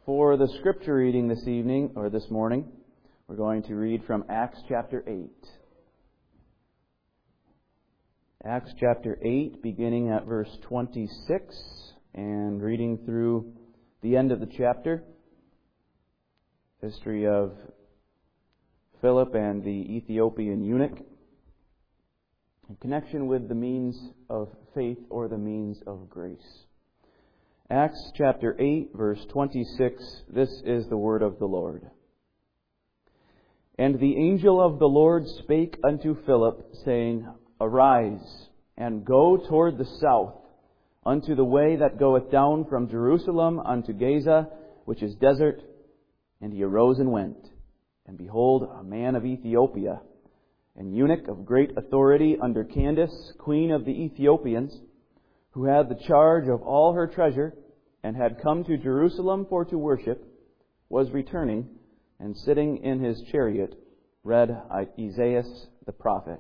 For the scripture reading this evening, or this morning, we're going to read from Acts chapter 8. Acts chapter 8, beginning at verse 26, and reading through the end of the chapter. History of Philip and the Ethiopian eunuch, in connection with the means of faith or the means of grace. Acts chapter 8, verse 26, this is the word of the Lord. And the angel of the Lord spake unto Philip, saying, Arise, and go toward the south, unto the way that goeth down from Jerusalem unto Gaza, which is desert. And he arose and went. And behold, a man of Ethiopia, an eunuch of great authority under Candace, queen of the Ethiopians, who had the charge of all her treasure, and had come to Jerusalem for to worship, was returning, and sitting in his chariot, read Isaiah the prophet.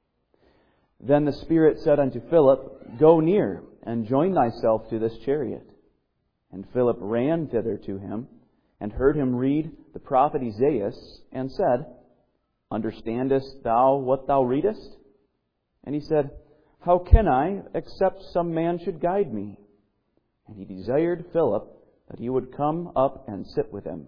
Then the Spirit said unto Philip, Go near, and join thyself to this chariot. And Philip ran thither to him, and heard him read the prophet Isaiah, and said, Understandest thou what thou readest? And he said, How can I, except some man should guide me? And he desired Philip that he would come up and sit with him.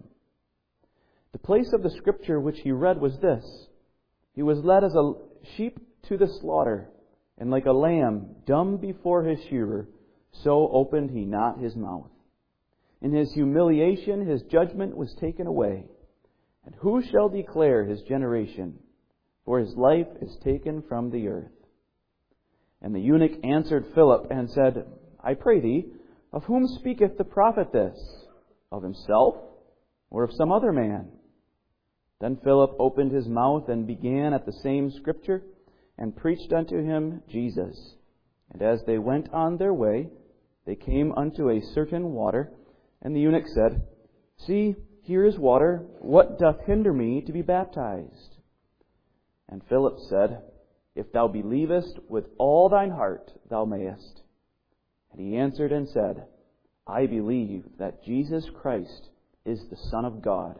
The place of the scripture which he read was this: He was led as a sheep to the slaughter, and like a lamb dumb before his shearer, so opened he not his mouth. In his humiliation his judgment was taken away. And who shall declare his generation? For his life is taken from the earth. And the eunuch answered Philip and said, I pray thee, of whom speaketh the prophet this? Of himself, or of some other man? Then Philip opened his mouth and began at the same scripture, and preached unto him Jesus. And as they went on their way, they came unto a certain water, and the eunuch said, See, here is water. What doth hinder me to be baptized? And Philip said, If thou believest with all thine heart, thou mayest. And he answered and said, I believe that Jesus Christ is the Son of God.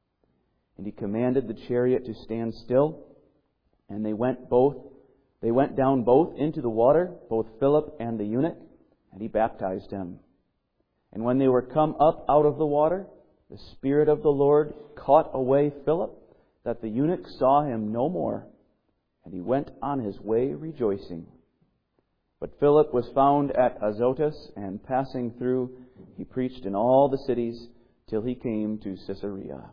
And he commanded the chariot to stand still, and they went down both into the water, both Philip and the eunuch, and he baptized him. And when they were come up out of the water, the Spirit of the Lord caught away Philip, that the eunuch saw him no more, and he went on his way rejoicing. But Philip was found at Azotus, and passing through, he preached in all the cities till he came to Caesarea.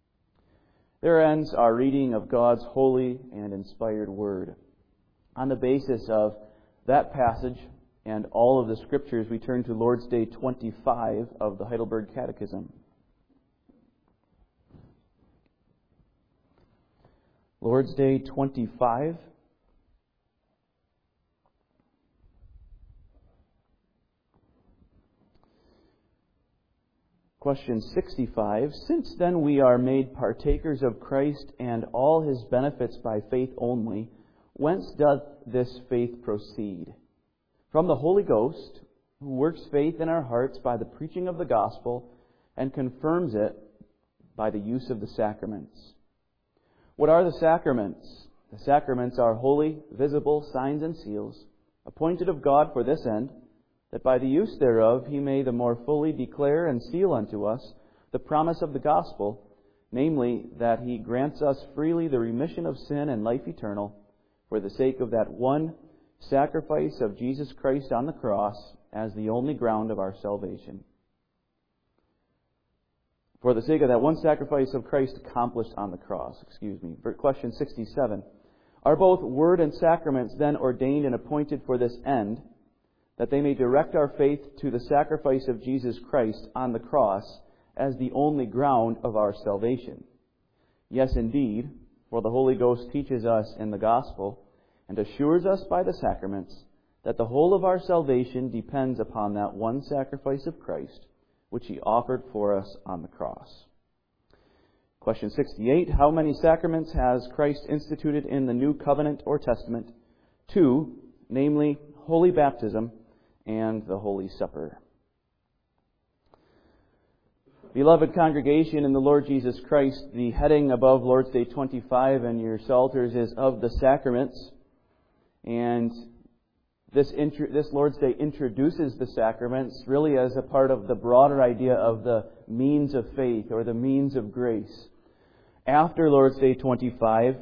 There ends our reading of God's holy and inspired Word. On the basis of that passage and all of the Scriptures, we turn to Lord's Day 25 of the Heidelberg Catechism. Lord's Day 25. Question 65. Since then we are made partakers of Christ and all His benefits by faith only, whence doth this faith proceed? From the Holy Ghost, who works faith in our hearts by the preaching of the gospel and confirms it by the use of the sacraments. What are the sacraments? The sacraments are holy, visible signs and seals, appointed of God for this end, that by the use thereof He may the more fully declare and seal unto us the promise of the gospel, namely, that He grants us freely the remission of sin and life eternal, for the sake of that one sacrifice of Jesus Christ on the cross as the only ground of our salvation. For the sake of that one sacrifice of Christ accomplished on the cross. Question 67. Are both word and sacraments then ordained and appointed for this end, that they may direct our faith to the sacrifice of Jesus Christ on the cross as the only ground of our salvation? Yes, indeed, for the Holy Ghost teaches us in the gospel and assures us by the sacraments that the whole of our salvation depends upon that one sacrifice of Christ, which He offered for us on the cross. Question 68. How many sacraments has Christ instituted in the New Covenant or Testament? 2, namely, Holy Baptism and the Holy Supper. Beloved congregation in the Lord Jesus Christ, the heading above Lord's Day 25 and your Psalters is of the sacraments. And this Lord's Day introduces the sacraments really as a part of the broader idea of the means of faith or the means of grace. After Lord's Day 25,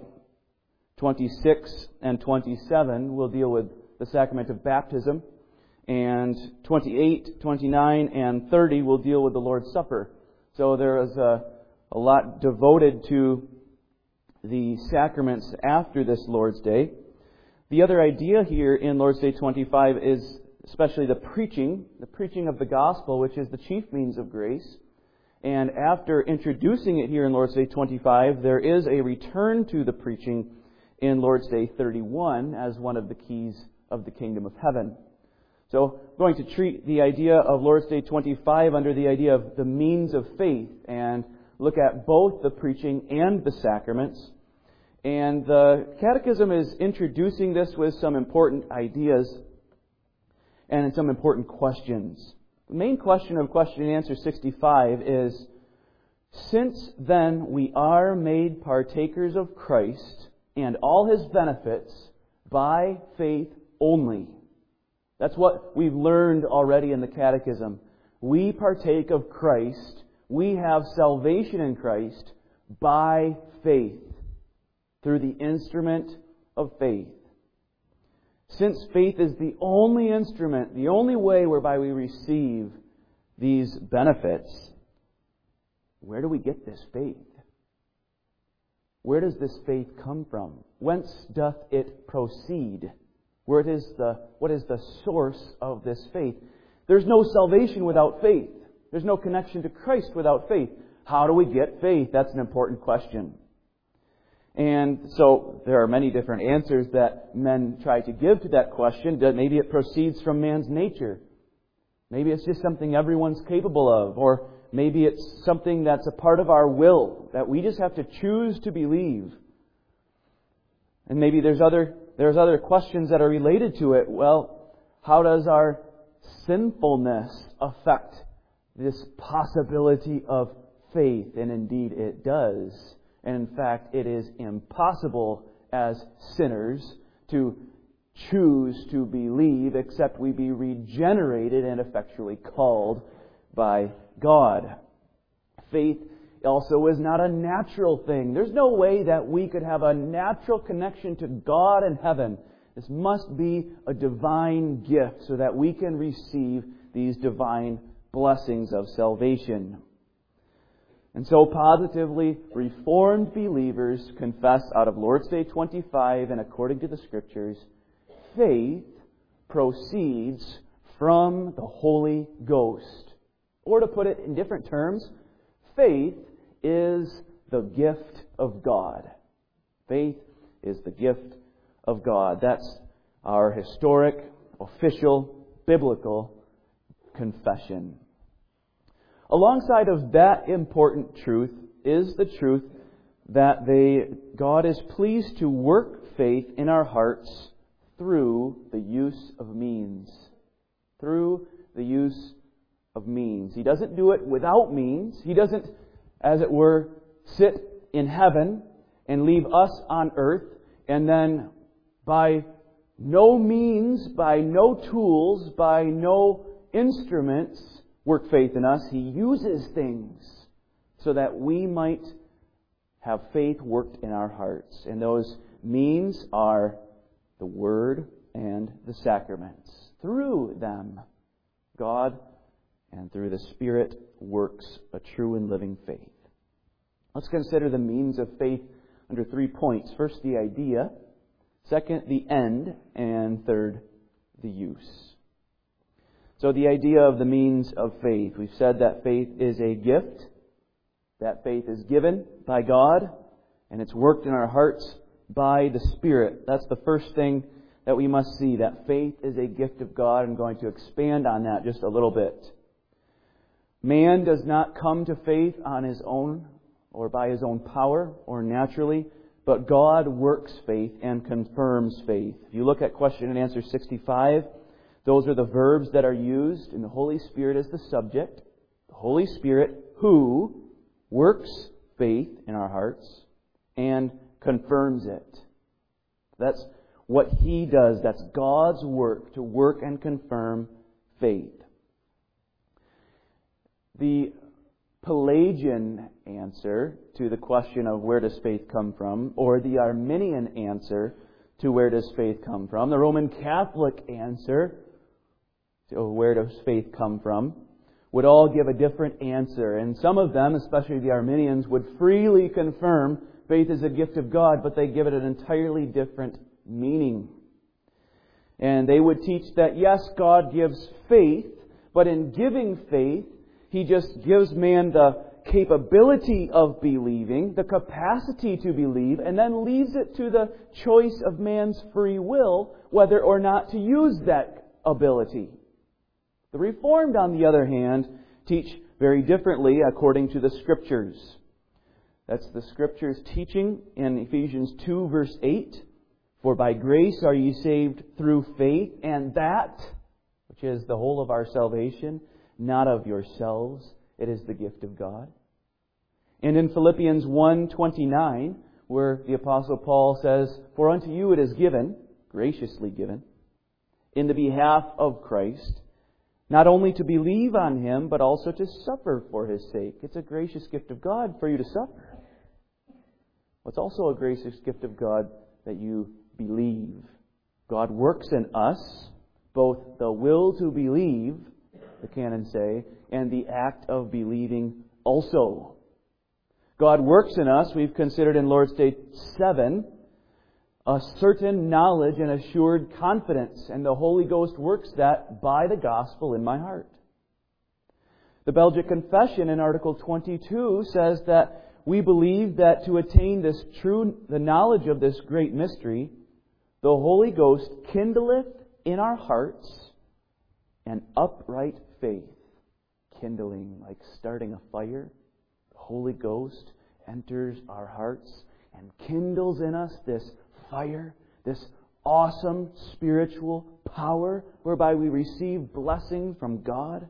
26 and 27 will deal with the sacrament of baptism, and 28, 29, and 30 will deal with the Lord's Supper. So there is a lot devoted to the sacraments after this Lord's Day. The other idea here in Lord's Day 25 is especially the preaching of the gospel, which is the chief means of grace. And after introducing it here in Lord's Day 25, there is a return to the preaching in Lord's Day 31 as one of the keys of the kingdom of heaven. So I'm going to treat the idea of Lord's Day 25 under the idea of the means of faith and look at both the preaching and the sacraments. And the Catechism is introducing this with some important ideas and some important questions. The main question of question and answer 65 is, since then we are made partakers of Christ and all His benefits by faith only. That's what we've learned already in the Catechism. We partake of Christ. We have salvation in Christ by faith, through the instrument of faith. Since faith is the only instrument, the only way whereby we receive these benefits, where do we get this faith? Where does this faith come from? Whence doth it proceed? What is the source of this faith? There's no salvation without faith. There's no connection to Christ without faith. How do we get faith? That's an important question. And so there are many different answers that men try to give to that question. Maybe it proceeds from man's nature. Maybe it's just something everyone's capable of. Or maybe it's something that's a part of our will, that we just have to choose to believe. And maybe there's other questions that are related to it. Well, how does our sinfulness affect this possibility of faith? And indeed it does. And in fact, it is impossible as sinners to choose to believe except we be regenerated and effectually called by God. Faith also is not a natural thing. There's no way that we could have a natural connection to God in heaven. This must be a divine gift so that we can receive these divine blessings of salvation. And so positively, Reformed believers confess out of Lord's Day 25 and according to the Scriptures, faith proceeds from the Holy Ghost. Or to put it in different terms, faith is the gift of God. Faith is the gift of God. That's our historic, official, biblical confession. Alongside of that important truth is the truth that God is pleased to work faith in our hearts through the use of means. Through the use of means. He doesn't do it without means. He doesn't, as it were, sit in heaven and leave us on earth and then by no means, by no tools, by no instruments work faith in us. He uses things so that we might have faith worked in our hearts. And those means are the Word and the sacraments. Through them, God and through the Spirit works a true and living faith. Let's consider the means of faith under 3 points. First, the idea. Second, the end. And third, the use. So the idea of the means of faith. We've said that faith is a gift. That faith is given by God. And it's worked in our hearts by the Spirit. That's the first thing that we must see. That faith is a gift of God. I'm going to expand on that just a little bit. Man does not come to faith on his own or by his own power or naturally, but God works faith and confirms faith. If you look at question and answer 65, those are the verbs that are used, and the Holy Spirit is the subject. The Holy Spirit who works faith in our hearts and confirms it. That's what He does. That's God's work, to work and confirm faith. The Pelagian answer to the question of where does faith come from, or the Arminian answer to where does faith come from, the Roman Catholic answer to where does faith come from, would all give a different answer. And some of them, especially the Arminians, would freely confirm faith is a gift of God, but they give it an entirely different meaning. And they would teach that, yes, God gives faith, but in giving faith, He just gives man the capability of believing, the capacity to believe, and then leaves it to the choice of man's free will whether or not to use that ability. The Reformed, on the other hand, teach very differently according to the Scriptures. That's the Scriptures teaching in Ephesians 2 verse 8. For by grace are ye saved through faith, and that, which is the whole of our salvation, not of yourselves, it is the gift of God. And in Philippians 1:29, where the Apostle Paul says, For unto you it is given, graciously given, in the behalf of Christ, not only to believe on Him, but also to suffer for His sake. It's a gracious gift of God for you to suffer. It's also a gracious gift of God that you believe. God works in us both the will to believe, the canons say, and the act of believing also. God works in us, we've considered in Lord's Day 7, a certain knowledge and assured confidence, and the Holy Ghost works that by the gospel in my heart. The Belgic Confession in Article 22 says that we believe that to attain the knowledge of this great mystery, the Holy Ghost kindleth in our hearts an upright faith. Kindling, like starting a fire. The Holy Ghost enters our hearts and kindles in us this fire, this awesome spiritual power whereby we receive blessing from God.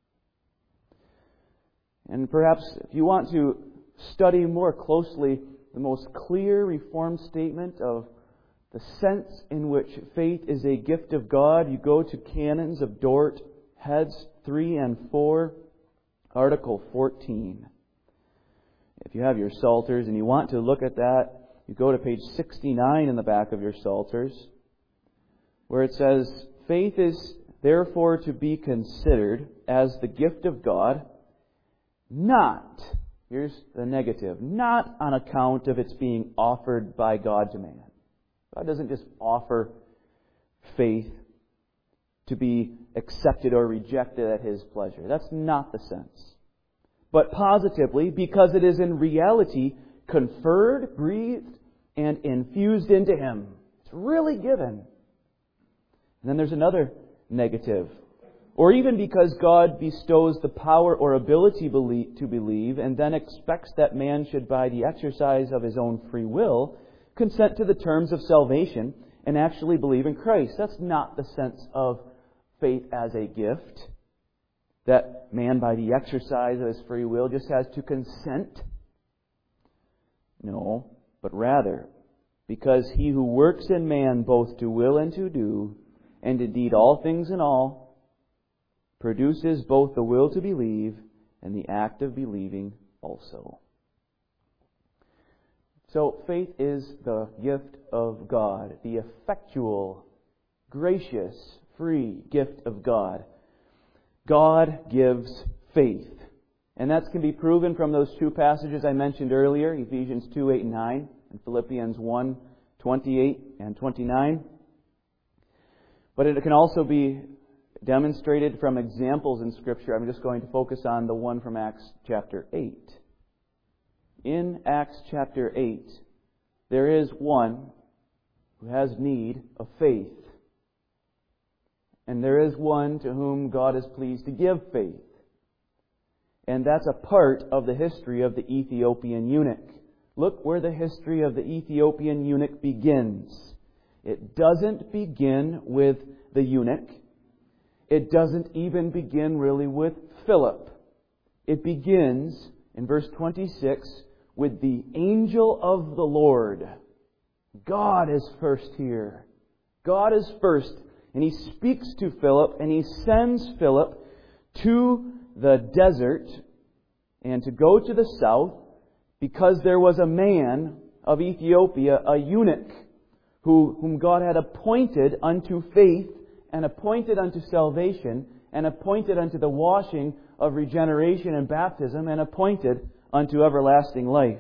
And perhaps if you want to study more closely the most clear Reformed statement of the sense in which faith is a gift of God, you go to Canons of Dort, Heads 3 and 4, Article 14. If you have your Psalters and you want to look at that, you go to page 69 in the back of your Psalters, where it says, Faith is therefore to be considered as the gift of God, not, here's the negative, not on account of its being offered by God to man. God doesn't just offer faith to be accepted or rejected at His pleasure. That's not the sense. But positively, because it is in reality conferred, breathed, and infused into Him. It's really given. And then there's another negative. Or even because God bestows the power or ability to believe and then expects that man should, by the exercise of his own free will, consent to the terms of salvation and actually believe in Christ. That's not the sense of faith as a gift. That man, by the exercise of his free will, just has to consent. No, but rather, because He who works in man both to will and to do, and indeed all things in all, produces both the will to believe and the act of believing also. So faith is the gift of God, the effectual, gracious, free gift of God. God gives faith. And that can be proven from those two passages I mentioned earlier, Ephesians 2, 8 and 9, and Philippians 1, 28 and 29. But it can also be demonstrated from examples in Scripture. I'm just going to focus on the one from Acts chapter 8. In Acts chapter 8, there is one who has need of faith. And there is one to whom God is pleased to give faith. And that's a part of the history of the Ethiopian eunuch. Look where the history of the Ethiopian eunuch begins. It doesn't begin with the eunuch. It doesn't even begin really with Philip. it begins in verse 26 with the angel of the Lord. God is first here. God is first. And He speaks to Philip, and He sends Philip to the desert and to go to the south, because there was a man of Ethiopia, a eunuch, whom God had appointed unto faith, and appointed unto salvation, and appointed unto the washing of regeneration and baptism, and appointed unto everlasting life.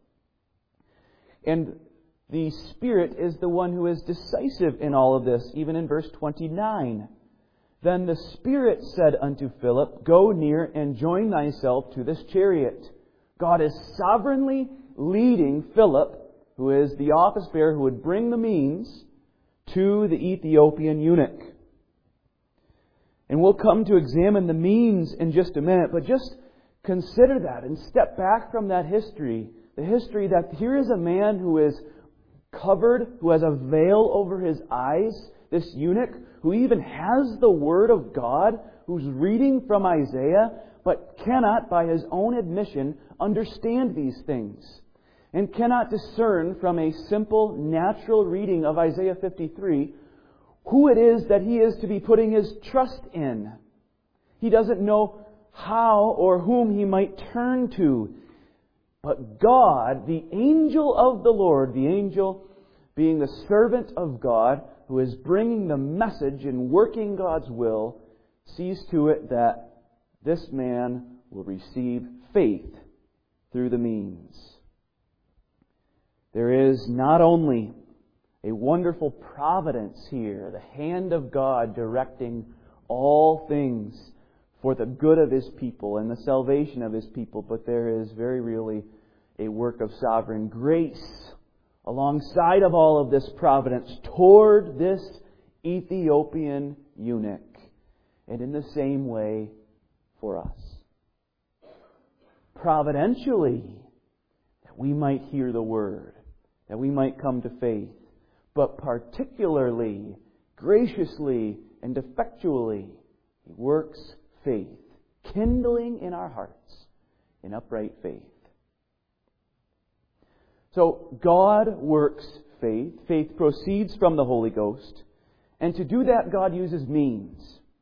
And the Spirit is the one who is decisive in all of this, even in verse 29. Then the Spirit said unto Philip, Go near and join thyself to this chariot. God is sovereignly leading Philip, who is the office bearer who would bring the means, to the Ethiopian eunuch. And we'll come to examine the means in just a minute, but just consider that and step back from that history. The history that here is a man who is covered, who has a veil over his eyes, this eunuch, who even has the Word of God, who's reading from Isaiah, but cannot, by his own admission, understand these things, and cannot discern from a simple, natural reading of Isaiah 53 who it is that he is to be putting his trust in. He doesn't know how or whom he might turn to. But God, the angel of the Lord, the angel being the servant of God, who is bringing the message and working God's will, sees to it that this man will receive faith through the means. There is not only a wonderful providence here, the hand of God directing all things for the good of His people and the salvation of His people, but there is very really a work of sovereign grace alongside of all of this providence toward this Ethiopian eunuch, and in the same way for us. Providentially, that we might hear the Word, that we might come to faith, but particularly, graciously, and effectually, He works faith, kindling in our hearts in upright faith. So, God works faith. Faith proceeds from the Holy Ghost. And to do that, God uses means.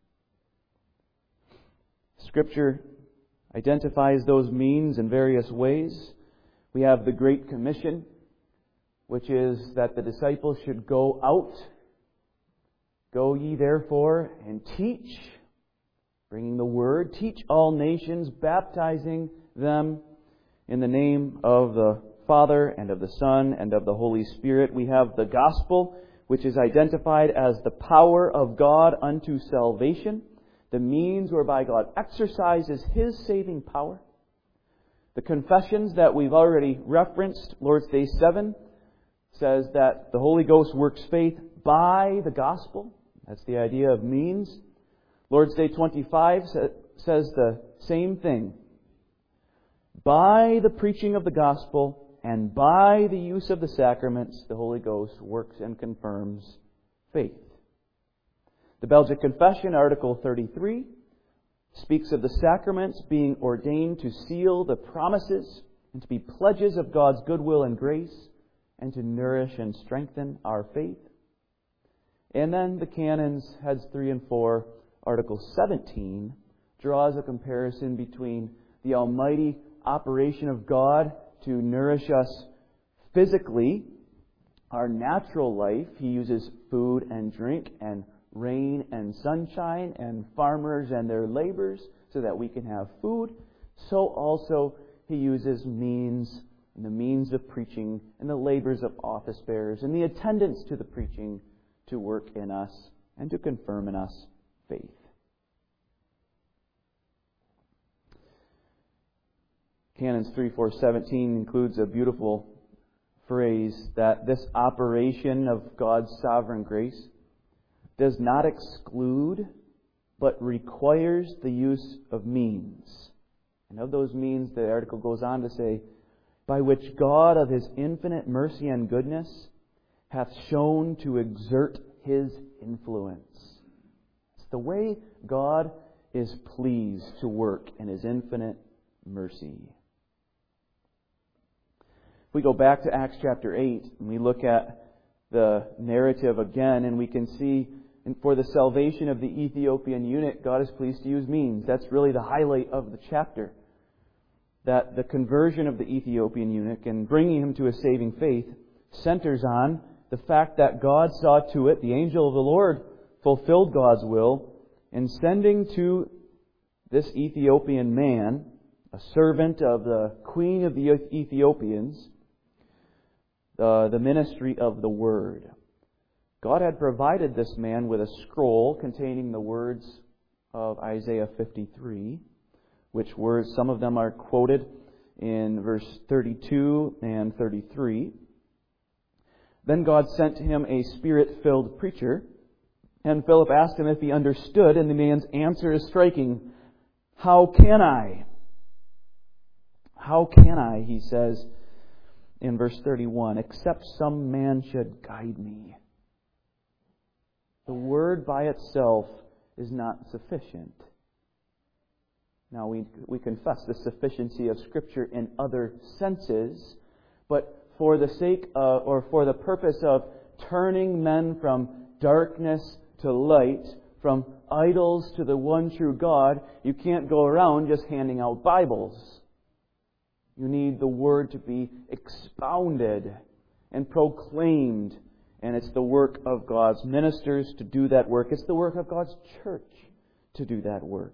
Scripture identifies those means in various ways. We have the Great Commission, which is that the disciples should go out. Go ye therefore and teach, bringing the Word. Teach all nations, baptizing them in the name of the Father and of the Son and of the Holy Spirit. We have the Gospel, which is identified as the power of God unto salvation, the means whereby God exercises His saving power. The confessions that we've already referenced, Lord's Day 7, says that the Holy Ghost works faith by the Gospel. That's the idea of means. Lord's Day 25 says the same thing. By the preaching of the Gospel and by the use of the sacraments, the Holy Ghost works and confirms faith. The Belgic Confession, Article 33, speaks of the sacraments being ordained to seal the promises and to be pledges of God's goodwill and grace, and to nourish and strengthen our faith. And then the canons, heads 3 and 4, Article 17, draws a comparison between the almighty operation of God to nourish us physically, our natural life. He uses food and drink and rain and sunshine and farmers and their labors so that we can have food. So also He uses means, and the means of preaching, and the labors of office bearers, and the attendance to the preaching to work in us and to confirm in us faith. Canons 3:4-17 includes a beautiful phrase that this operation of God's sovereign grace does not exclude, but requires the use of means. And of those means, the article goes on to say, by which God of His infinite mercy and goodness hath shown to exert His influence. It's the way God is pleased to work in His infinite mercy. If we go back to Acts chapter 8 and we look at the narrative again, and we can see, and for the salvation of the Ethiopian eunuch, God is pleased to use means. That's really the highlight of the chapter. That the conversion of the Ethiopian eunuch and bringing him to a saving faith centers on the fact that God saw to it, the angel of the Lord fulfilled God's will in sending to this Ethiopian man, a servant of the queen of the Ethiopians, the ministry of the Word. God had provided this man with a scroll containing the words of Isaiah 53, which words, some of them are quoted in verse 32 and 33. Then God sent him a Spirit-filled preacher, and Philip asked him if he understood, and the man's answer is striking. How can I? How can I, he says in verse 31, except some man should guide me? The Word by itself is not sufficient. Now, we confess the sufficiency of Scripture in other senses, but for the sake of, or for the purpose of turning men from darkness to light, from idols to the one true God, you can't go around just handing out Bibles. You need the Word to be expounded and proclaimed, and it's the work of God's ministers to do that work. It's the work of God's church to do that work.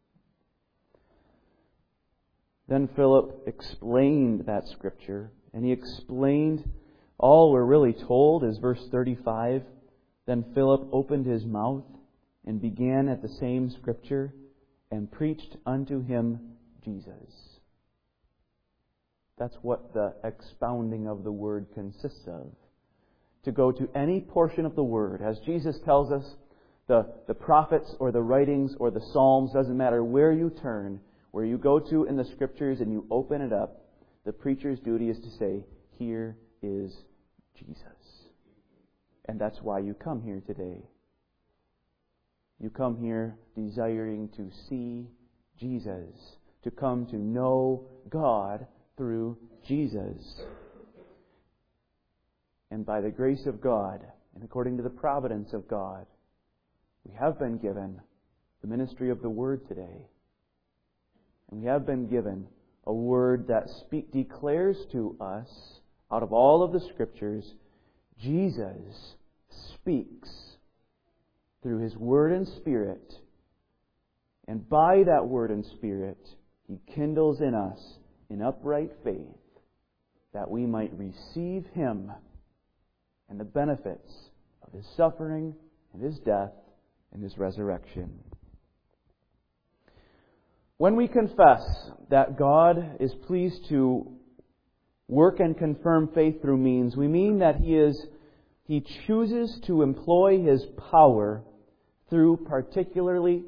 Then Philip explained that Scripture, and he explained all we're really told is verse 35. Then Philip opened his mouth and began at the same Scripture and preached unto him Jesus. That's what the expounding of the Word consists of. To go to any portion of the Word. As Jesus tells us, the prophets or the writings or the Psalms, doesn't matter where you turn, where you go to in the Scriptures and you open it up, the preacher's duty is to say, here is Jesus. And that's why you come here today. You come here desiring to see Jesus, to come to know God through Jesus. And by the grace of God, and according to the providence of God, we have been given the ministry of the Word today. And we have been given a Word that declares to us, out of all of the Scriptures, Jesus speaks through His Word and Spirit. And by that Word and Spirit, He kindles in us an upright faith that we might receive Him and the benefits of His suffering and His death and His resurrection. When we confess that God is pleased to work and confirm faith through means, we mean that He chooses to employ His power through particular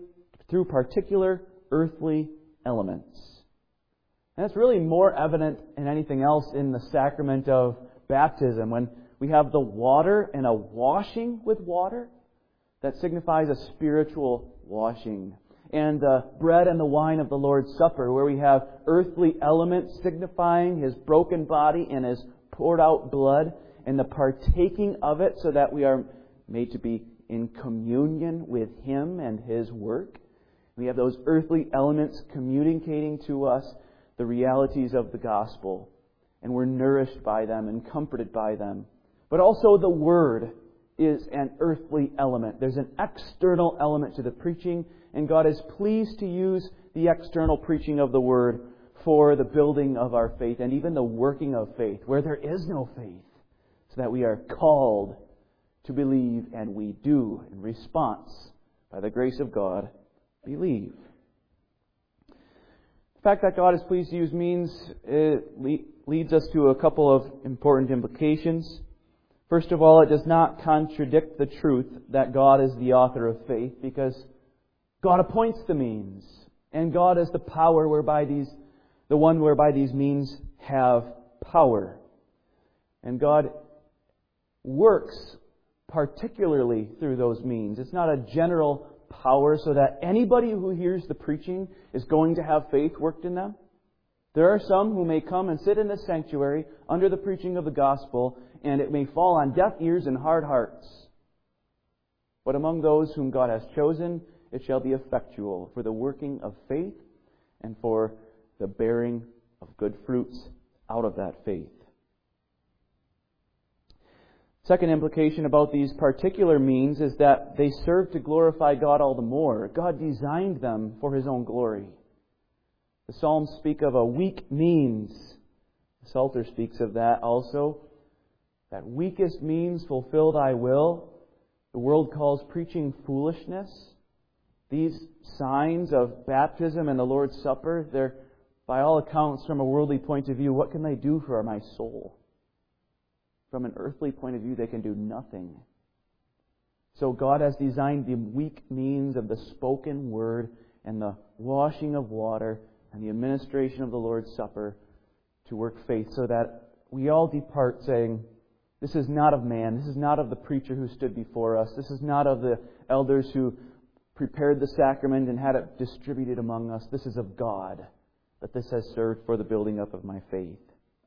earthly elements. And it's really more evident than anything else in the sacrament of baptism, when we have the water and a washing with water that signifies a spiritual washing. And the bread and the wine of the Lord's Supper, where we have earthly elements signifying His broken body and His poured out blood, and the partaking of it so that we are made to be in communion with Him and His work. We have those earthly elements communicating to us the realities of the gospel, and we're nourished by them and comforted by them. But also the Word is an earthly element. There's an external element to the preaching, and God is pleased to use the external preaching of the Word for the building of our faith and even the working of faith where there is no faith, so that we are called to believe, and we do, in response, by the grace of God, believe. The fact that God is pleased to use means leads us to a couple of important implications. First of all, it does not contradict the truth that God is the author of faith, because God appoints the means, and God is the power whereby the one whereby these means have power. And God works particularly through those means. It's not a general power so that anybody who hears the preaching is going to have faith worked in them. There are some who may come and sit in this sanctuary under the preaching of the gospel, and it may fall on deaf ears and hard hearts. But among those whom God has chosen, it shall be effectual for the working of faith and for the bearing of good fruits out of that faith. Second implication about these particular means is that they serve to glorify God all the more. God designed them for His own glory. The Psalms speak of a weak means. The Psalter speaks of that also. That weakest means fulfill Thy will. The world calls preaching foolishness. These signs of baptism and the Lord's Supper, they're, by all accounts, from a worldly point of view, what can they do for my soul? From an earthly point of view, they can do nothing. So God has designed the weak means of the spoken word and the washing of water and the administration of the Lord's Supper to work faith, so that we all depart saying, this is not of man, this is not of the preacher who stood before us, this is not of the elders who prepared the sacrament and had it distributed among us, this is of God, that this has served for the building up of my faith.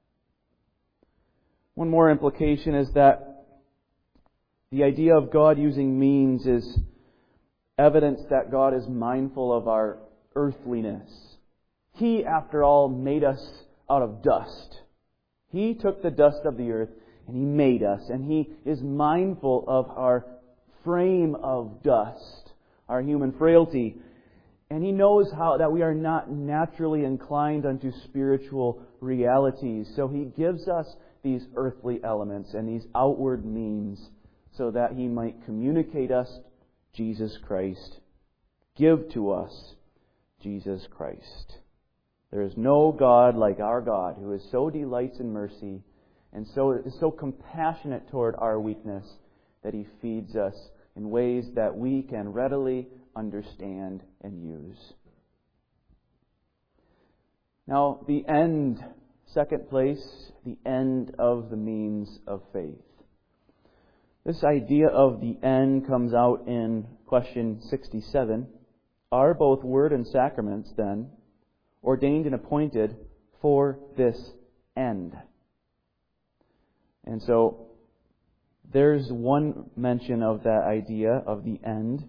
One more implication is that the idea of God using means is evidence that God is mindful of our earthliness. He, after all, made us out of dust. He took the dust of the earth and He made us, and He is mindful of our frame of dust, our human frailty. And He knows that we are not naturally inclined unto spiritual realities. So He gives us these earthly elements and these outward means so that He might communicate us Jesus Christ, give to us Jesus Christ. There is no God like our God, who is so delights in mercy and is so compassionate toward our weakness that He feeds us in ways that we can readily understand and use. Now, the end, second place, the end of the means of faith. This idea of the end comes out in question 67. Are both word and sacraments, then, ordained and appointed for this end? And so, there's one mention of that idea of the end.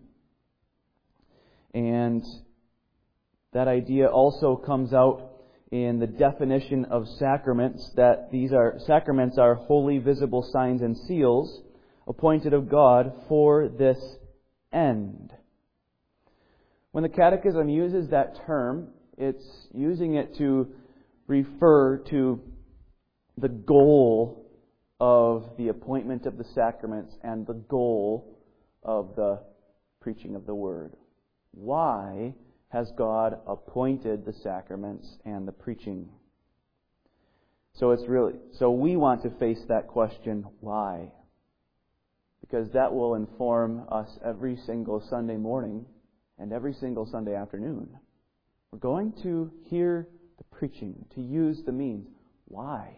And that idea also comes out in the definition of sacraments, that sacraments are holy, visible signs and seals appointed of God for this end. When the Catechism uses that term, it's using it to refer to the goal of the appointment of the sacraments and the goal of the preaching of the Word. Why has God appointed the sacraments and the preaching? So we want to face that question, why? Because that will inform us every single Sunday morning and every single Sunday afternoon. We're going to hear the preaching, to use the means. Why?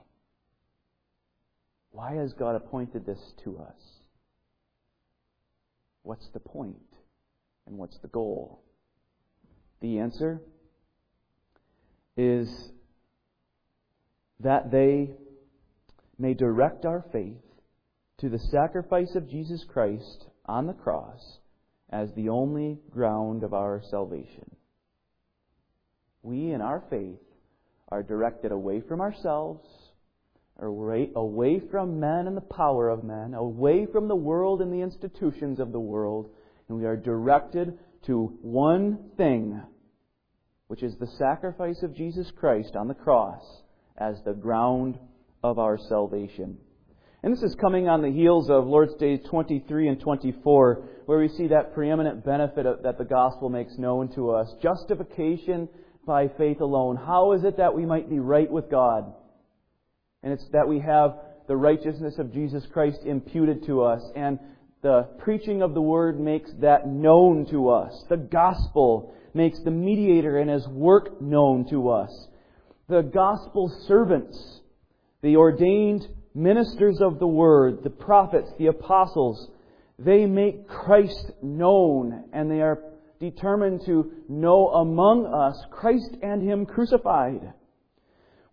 Why has God appointed this to us? What's the point? And what's the goal? The answer is that they may direct our faith to the sacrifice of Jesus Christ on the cross as the only ground of our salvation. We, in our faith, are directed away from ourselves, away from men and the power of men, away from the world and the institutions of the world, and we are directed to one thing, which is the sacrifice of Jesus Christ on the cross as the ground of our salvation. And this is coming on the heels of Lord's Day 23 and 24, where we see that preeminent benefit that the gospel makes known to us. Justification by faith alone. How is it that we might be right with God? And it's that we have the righteousness of Jesus Christ imputed to us, and the preaching of the Word makes that known to us. The gospel makes the mediator and His work known to us. The gospel servants, the ordained ministers of the Word, the prophets, the apostles, they make Christ known, and they are determined to know among us Christ and Him crucified.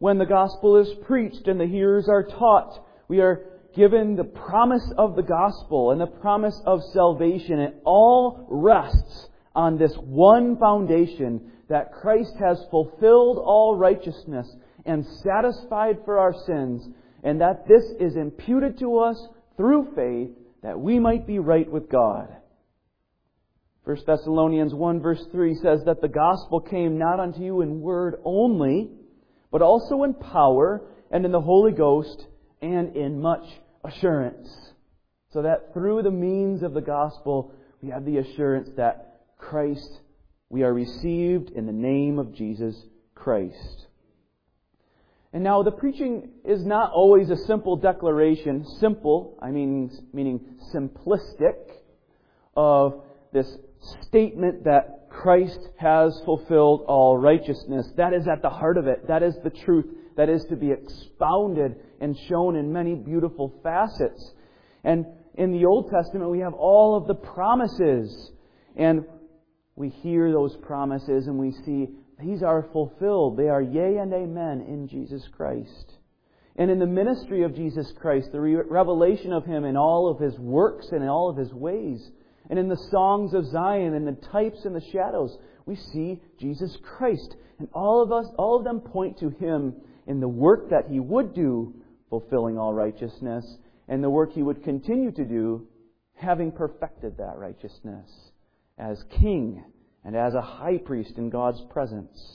When the gospel is preached and the hearers are taught, we are given the promise of the gospel and the promise of salvation. It all rests on this one foundation, that Christ has fulfilled all righteousness and satisfied for our sins, and that this is imputed to us through faith, that we might be right with God. 1 Thessalonians 1 verse 3 says that the gospel came not unto you in word only, but also in power and in the Holy Ghost and in much assurance. So that through the means of the gospel, we have the assurance that Christ, we are received in the name of Jesus Christ. And now the preaching is not always a simple declaration, meaning simplistic, of this statement that Christ has fulfilled all righteousness. That is at the heart of it. That is the truth that is to be expounded and shown in many beautiful facets. And in the Old Testament, we have all of the promises. And we hear those promises and we see these are fulfilled. They are yea and amen in Jesus Christ. And in the ministry of Jesus Christ, the revelation of Him in all of His works and in all of His ways, and in the songs of Zion and the types and the shadows, we see Jesus Christ. And all of them point to Him in the work that He would do, fulfilling all righteousness, and the work He would continue to do, having perfected that righteousness as King and as a high priest in God's presence.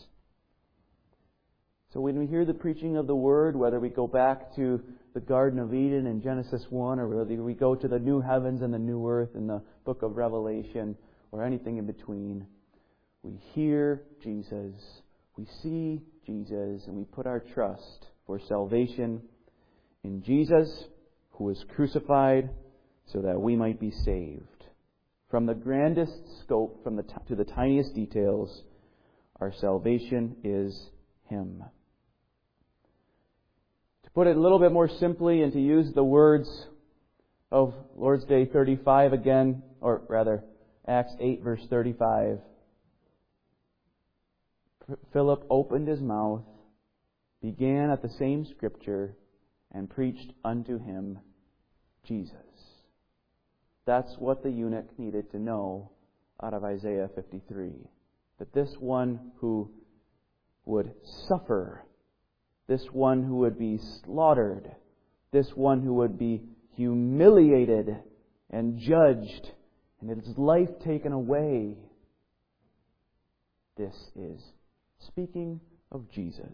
So when we hear the preaching of the Word, whether we go back to the Garden of Eden in Genesis 1, or whether we go to the new heavens and the new earth in the book of Revelation, or anything in between, we hear Jesus, we see Jesus, and we put our trust for salvation in Jesus, who was crucified so that we might be saved. From the grandest scope to the tiniest details, our salvation is Him. To put it a little bit more simply, and to use the words of Lord's Day 35 again, or rather Acts 8 verse 35, Philip opened his mouth, began at the same Scripture, and preached unto him Jesus. That's what the eunuch needed to know out of Isaiah 53. That this one who would suffer, this one who would be slaughtered, this one who would be humiliated and judged, and his life taken away, this is speaking of Jesus.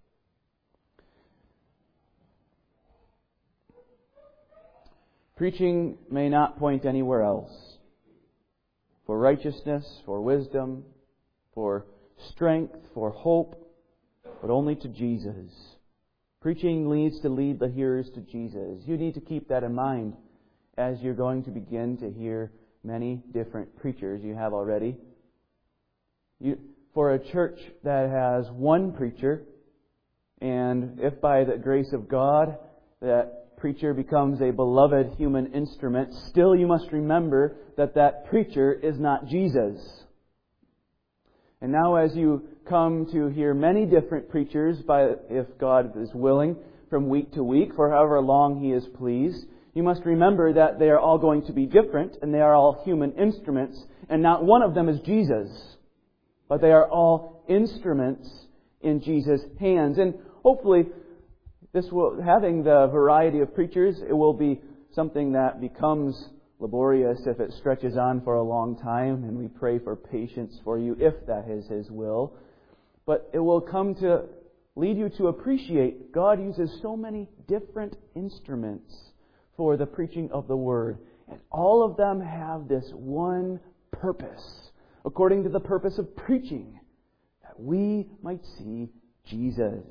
Preaching may not point anywhere else. For righteousness, for wisdom, for strength, for hope, but only to Jesus. Preaching needs to lead the hearers to Jesus. You need to keep that in mind as you're going to begin to hear many different preachers. You have already. For a church that has one preacher, and if by the grace of God that preacher becomes a beloved human instrument, still you must remember that that preacher is not Jesus. And now as you come to hear many different preachers, if God is willing, from week to week, for however long He is pleased, you must remember that they are all going to be different, and they are all human instruments, and not one of them is Jesus. But they are all instruments in Jesus' hands. And hopefully, having the variety of preachers, it will be something that becomes laborious if it stretches on for a long time, and we pray for patience for you if that is His will. But it will come to lead you to appreciate God uses so many different instruments for the preaching of the Word, and all of them have this one purpose, according to the purpose of preaching, that we might see Jesus.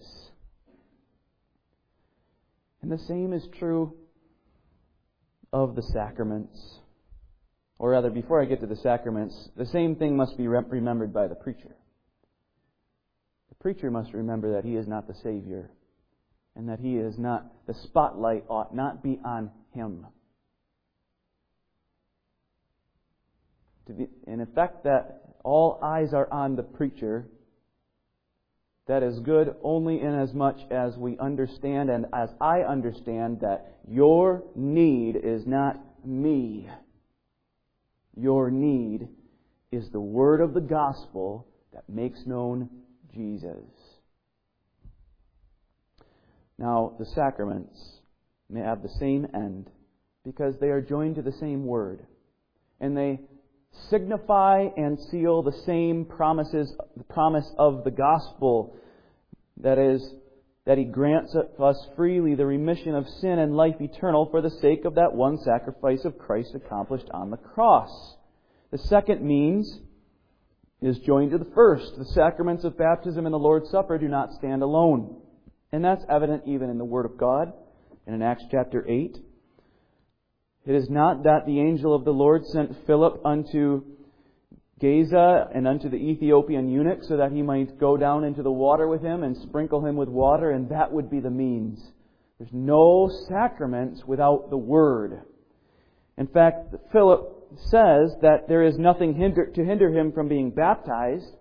And the same is true of the sacraments. Or rather, before I get to the sacraments, the same thing must be remembered by the preacher. The preacher must remember that he is not the Savior, and that he is not, the spotlight ought not be on him. In effect, that all eyes are on the preacher, that is good only inasmuch as we understand, and as I understand, that your need is not me. Your need is the word of the gospel that makes known Jesus. Now, the sacraments may have the same end because they are joined to the same word. And they signify and seal the same promises, the promise of the gospel, that is, that He grants us freely the remission of sin and life eternal for the sake of that one sacrifice of Christ accomplished on the cross. The second means is joined to the first. The sacraments of baptism and the Lord's Supper do not stand alone. And that's evident even in the Word of God, and in Acts chapter 8. It is not that the angel of the Lord sent Philip unto Gaza and unto the Ethiopian eunuch so that he might go down into the water with him and sprinkle him with water, and that would be the means. There's no sacraments without the Word. In fact, Philip says that there is nothing to hinder him from being baptized,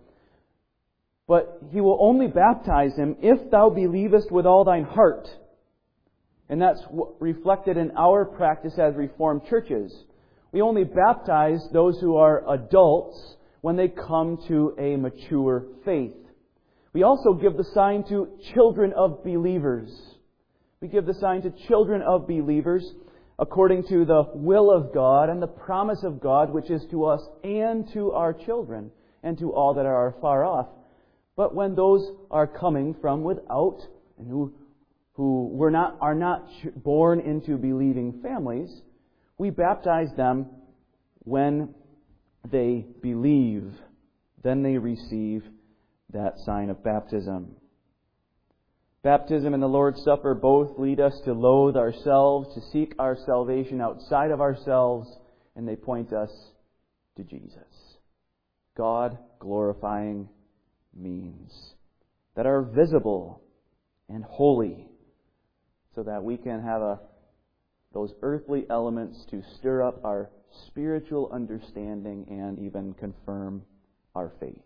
but he will only baptize him if thou believest with all thine heart. And that's reflected in our practice as Reformed churches. We only baptize those who are adults when they come to a mature faith. We also give the sign to children of believers. We give the sign to children of believers according to the will of God and the promise of God, which is to us and to our children and to all that are far off. But when those are coming from without and who are not born into believing families, we baptize them when they believe. Then they receive that sign of baptism. Baptism and the Lord's Supper both lead us to loathe ourselves, to seek our salvation outside of ourselves, and they point us to Jesus. God-glorifying means that are visible and holy, so that we can have those earthly elements to stir up our spiritual understanding and even confirm our faith.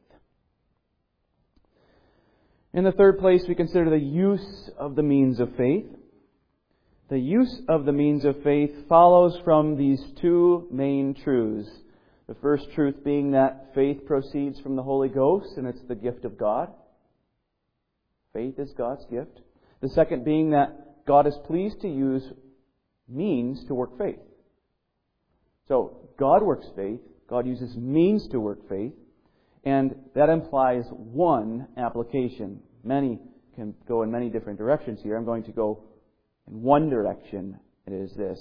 In the third place, we consider the use of the means of faith. The use of the means of faith follows from these two main truths. The first truth being that faith proceeds from the Holy Ghost, and it's the gift of God. Faith is God's gift. The second being that God is pleased to use means to work faith. So, God works faith. God uses means to work faith. And that implies one application. Many can go in many different directions here. I'm going to go in one direction. It is this.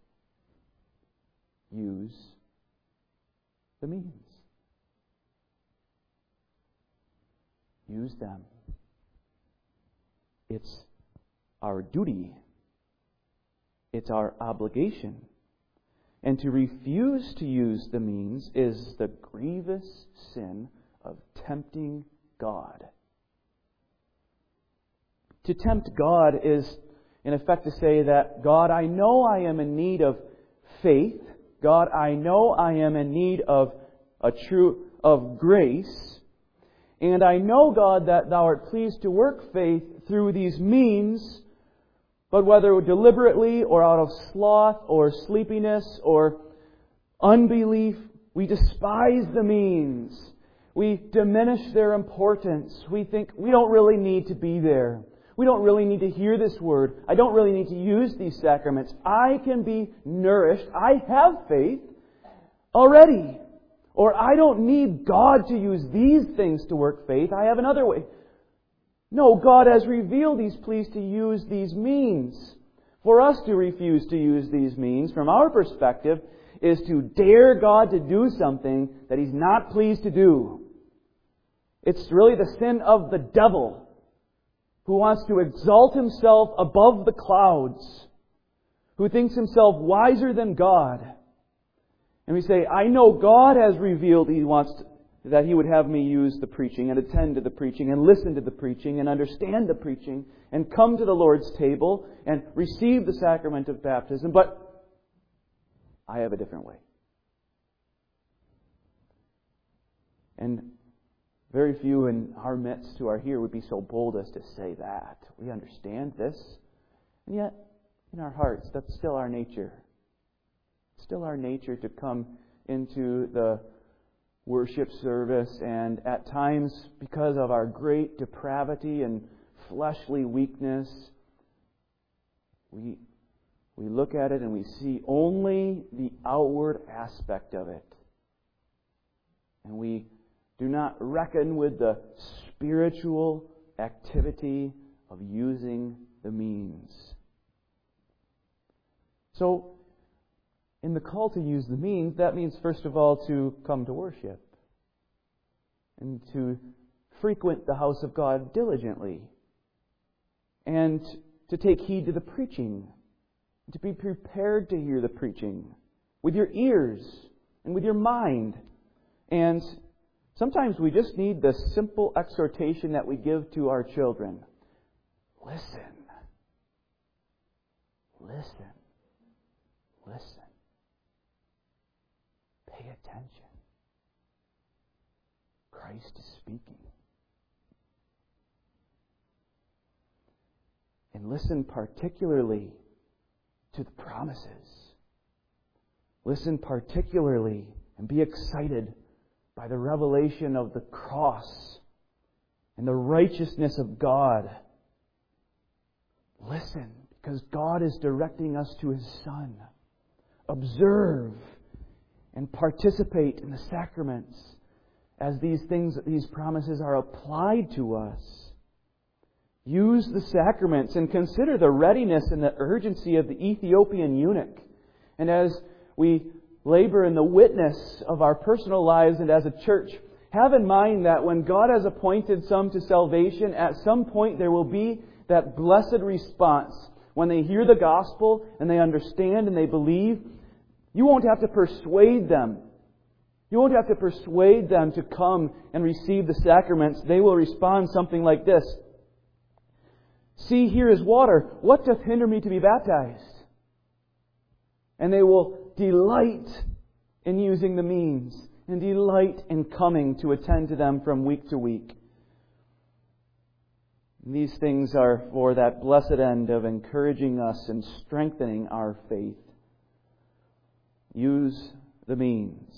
Use the means. Use them. It's our duty. It's our obligation. And to refuse to use the means is the grievous sin of tempting God. To tempt God is, in effect, to say that, God, I know I am in need of faith. God, I know I am in need of grace. And I know, God, that Thou art pleased to work faith through these means. But whether deliberately or out of sloth or sleepiness or unbelief, we despise the means. We diminish their importance. We think we don't really need to be there. We don't really need to hear this word. I don't really need to use these sacraments. I can be nourished. I have faith already. Or I don't need God to use these things to work faith. I have another way. No, God has revealed He's pleased to use these means. For us to refuse to use these means, from our perspective, is to dare God to do something that He's not pleased to do. It's really the sin of the devil, who wants to exalt himself above the clouds, who thinks himself wiser than God. And we say, I know God has revealed that He would have me use the preaching and attend to the preaching and listen to the preaching and understand the preaching and come to the Lord's table and receive the sacrament of baptism, but I have a different way. And Very few in our midst who are here would be so bold as to say that. We understand this. And yet, in our hearts, that's still our nature. It's still our nature to come into the worship service, and at times, because of our great depravity and fleshly weakness, we look at it and we see only the outward aspect of it. And we do not reckon with the spiritual activity of using the means. So, in the call to use the means, that means, first of all, to come to worship and to frequent the house of God diligently and to take heed to the preaching, to be prepared to hear the preaching with your ears and with your mind. And sometimes we just need the simple exhortation that we give to our children. Listen. Listen. Listen. Pay attention. Christ is speaking. And listen particularly to the promises. Listen particularly and be excited by the revelation of the cross and the righteousness of God. Listen, because God is directing us to His Son. Observe and participate in the sacraments as these promises are applied to us. Use the sacraments and consider the readiness and the urgency of the Ethiopian eunuch. And as we labor in the witness of our personal lives and as a church, have in mind that when God has appointed some to salvation, at some point there will be that blessed response. When they hear the gospel and they understand and they believe, you won't have to persuade them. You won't have to persuade them to come and receive the sacraments. They will respond something like this. See, here is water. What doth hinder me to be baptized? And they will delight in using the means and delight in coming to attend to them from week to week. And these things are for that blessed end of encouraging us and strengthening our faith. Use the means.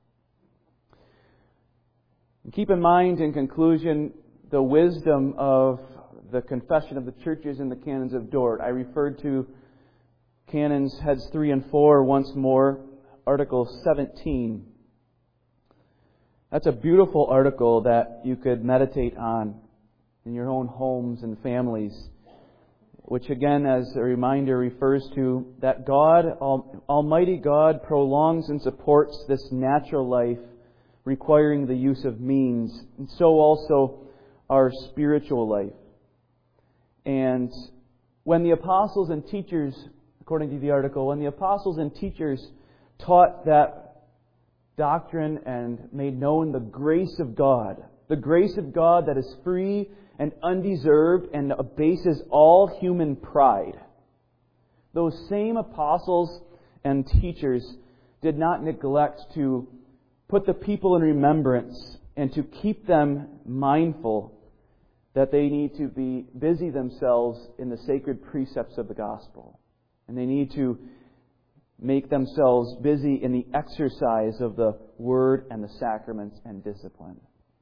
And keep in mind, in conclusion, the wisdom of the Confession of the Churches in the Canons of Dort. I referred to Canons Heads 3 and 4 once more. Article 17. That's a beautiful article that you could meditate on in your own homes and families, which again, as a reminder, refers to that God, Almighty God, prolongs and supports this natural life requiring the use of means, and so also our spiritual life. And when the apostles and teachers, according to the article, when the apostles and teachers taught that doctrine and made known the grace of God that is free and undeserved and abases all human pride, those same apostles and teachers did not neglect to put the people in remembrance and to keep them mindful that they need to be busy themselves in the sacred precepts of the gospel. And they need to make themselves busy in the exercise of the Word and the sacraments and discipline.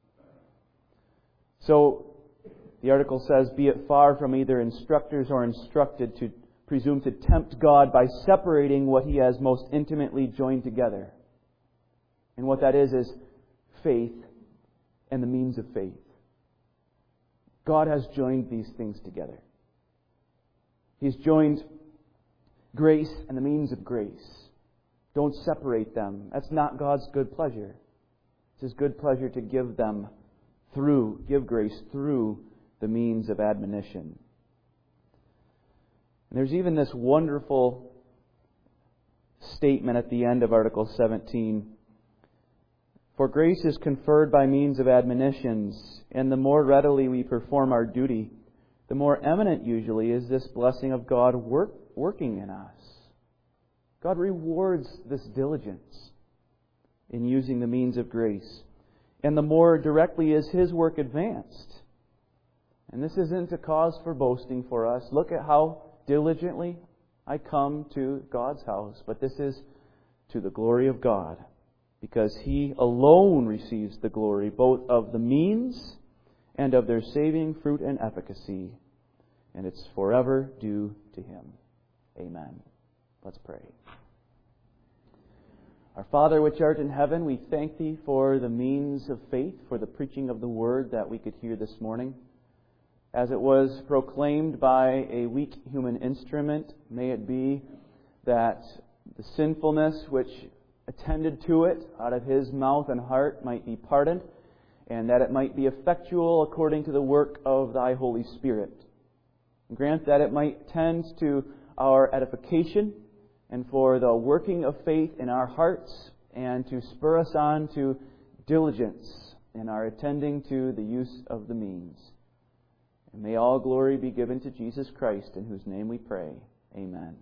So, the article says, be it far from either instructors or instructed to presume to tempt God by separating what He has most intimately joined together. And what that is faith and the means of faith. God has joined these things together. He's joined grace and the means of grace. Don't separate them. That's not God's good pleasure. It's His good pleasure to give grace through the means of admonition. And there's even this wonderful statement at the end of Article 17. For grace is conferred by means of admonitions, and the more readily we perform our duty, the more eminent usually is this blessing of God working in us. God rewards this diligence in using the means of grace. and the more directly is His work advanced. And this isn't a cause for boasting for us. Look at how diligently I come to God's house. But this is to the glory of God, because He alone receives the glory, both of the means and of their saving fruit and efficacy. And it's forever due to Him. Amen. Let's pray. Our Father which art in heaven, we thank Thee for the means of faith, for the preaching of the Word that we could hear this morning. As it was proclaimed by a weak human instrument, may it be that the sinfulness which attended to it out of His mouth and heart might be pardoned, and that it might be effectual according to the work of Thy Holy Spirit. Grant that it might tend to our edification and for the working of faith in our hearts, and to spur us on to diligence in our attending to the use of the means. And may all glory be given to Jesus Christ, in whose name we pray. Amen.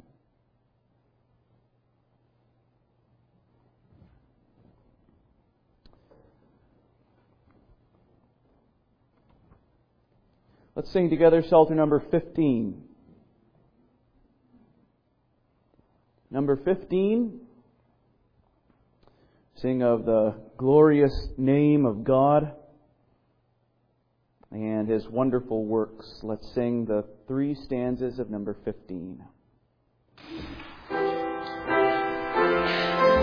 Let's sing together Psalter number 15. Number 15, sing of the glorious name of God and His wonderful works. Let's sing the 3 stanzas of number 15.